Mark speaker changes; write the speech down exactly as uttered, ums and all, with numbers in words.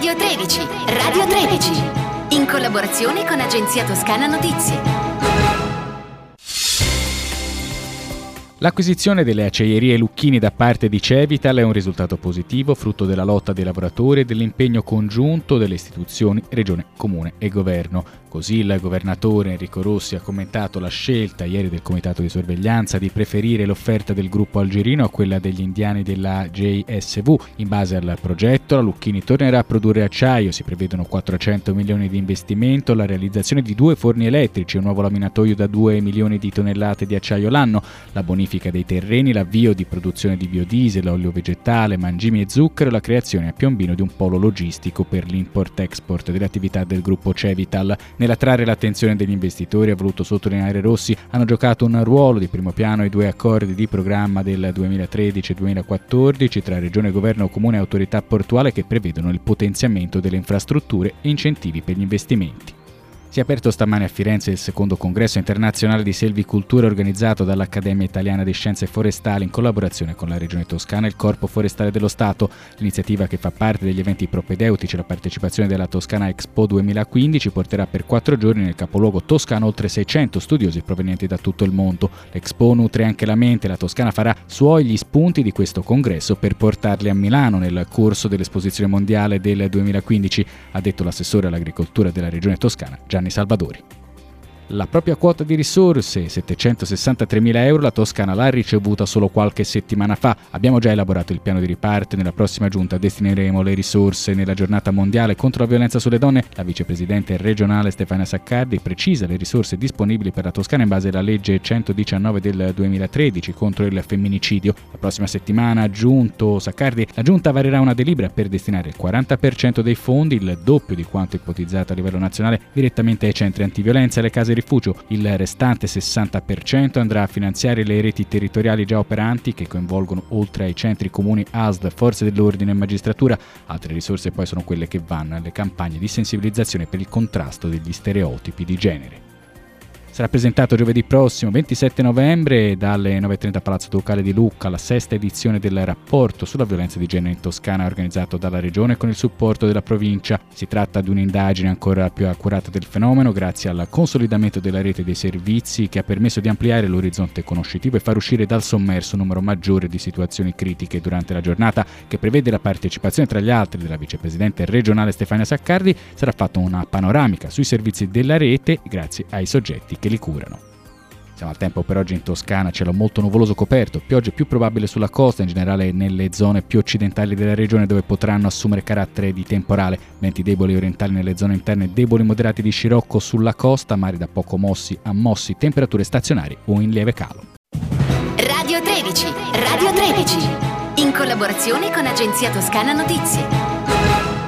Speaker 1: Radio tredici, Radio tredici, in collaborazione con Agenzia Toscana Notizie.
Speaker 2: L'acquisizione delle acciaierie Lucchini da parte di Cevital è un risultato positivo, frutto della lotta dei lavoratori e dell'impegno congiunto delle istituzioni, Regione, Comune e Governo. Così il governatore Enrico Rossi ha commentato la scelta ieri del Comitato di Sorveglianza di preferire l'offerta del gruppo algerino a quella degli indiani della J S V. In base al progetto, la Lucchini tornerà a produrre acciaio, si prevedono quattrocento milioni di investimento, la realizzazione di due forni elettrici, un nuovo laminatoio da due milioni di tonnellate di acciaio l'anno, la bonifica dei terreni, l'avvio di produzione di biodiesel, olio vegetale, mangimi e zucchero e la creazione a Piombino di un polo logistico per l'import-export delle attività del gruppo Cevital. Nell'attrarre l'attenzione degli investitori, ha voluto sottolineare Rossi, hanno giocato un ruolo di primo piano i due accordi di programma del duemilatredici e duemilaquattordici tra Regione, Governo, Comune e Autorità Portuale che prevedono il potenziamento delle infrastrutture e incentivi per gli investimenti. Si è aperto stamane a Firenze il secondo congresso internazionale di selvicoltura organizzato dall'Accademia Italiana di Scienze Forestali in collaborazione con la Regione Toscana e il Corpo Forestale dello Stato. L'iniziativa, che fa parte degli eventi propedeutici alla partecipazione della Toscana Expo duemilaquindici, porterà per quattro giorni nel capoluogo toscano oltre seicento studiosi provenienti da tutto il mondo. L'Expo nutre anche la mente e la Toscana farà suoi gli spunti di questo congresso per portarli a Milano nel corso dell'esposizione mondiale del duemilaquindici, ha detto l'assessore all'agricoltura della Regione Toscana, Gianni Salvadori. La propria quota di risorse, settecentosessantatremila euro, la Toscana l'ha ricevuta solo qualche settimana fa. Abbiamo già elaborato il piano di riparto e nella prossima giunta destineremo le risorse. Nella giornata mondiale contro la violenza sulle donne, la vicepresidente regionale Stefania Saccardi precisa le risorse disponibili per la Toscana in base alla legge centodiciannove del duemilatredici contro il femminicidio. La prossima settimana, ha aggiunto Saccardi, la giunta varerà una delibera per destinare il quaranta per cento dei fondi, il doppio di quanto ipotizzato a livello nazionale, direttamente ai centri antiviolenza e alle case rifugio. Il restante sessanta per cento andrà a finanziare le reti territoriali già operanti che coinvolgono, oltre ai centri comuni, A S D, forze dell'ordine e magistratura. Altre risorse poi sono quelle che vanno alle campagne di sensibilizzazione per il contrasto degli stereotipi di genere. Sarà presentato giovedì prossimo, ventisette novembre, dalle nove e trenta a Palazzo Ducale di Lucca, la sesta edizione del rapporto sulla violenza di genere in Toscana, organizzato dalla Regione con il supporto della provincia. Si tratta di un'indagine ancora più accurata del fenomeno, grazie al consolidamento della rete dei servizi che ha permesso di ampliare l'orizzonte conoscitivo e far uscire dal sommerso un numero maggiore di situazioni critiche. Durante la giornata, che prevede la partecipazione tra gli altri della vicepresidente regionale Stefania Saccardi, sarà fatta una panoramica sui servizi della rete grazie ai soggetti che li curano. Siamo al tempo per oggi in Toscana, cielo molto nuvoloso coperto, piogge più probabile sulla costa, in generale nelle zone più occidentali della regione dove potranno assumere carattere di temporale, venti deboli orientali nelle zone interne, deboli moderati di scirocco sulla costa, mari da poco mossi a mossi, temperature stazionarie o in lieve calo.
Speaker 1: Radio tredici, Radio tredici, in collaborazione con Agenzia Toscana Notizie.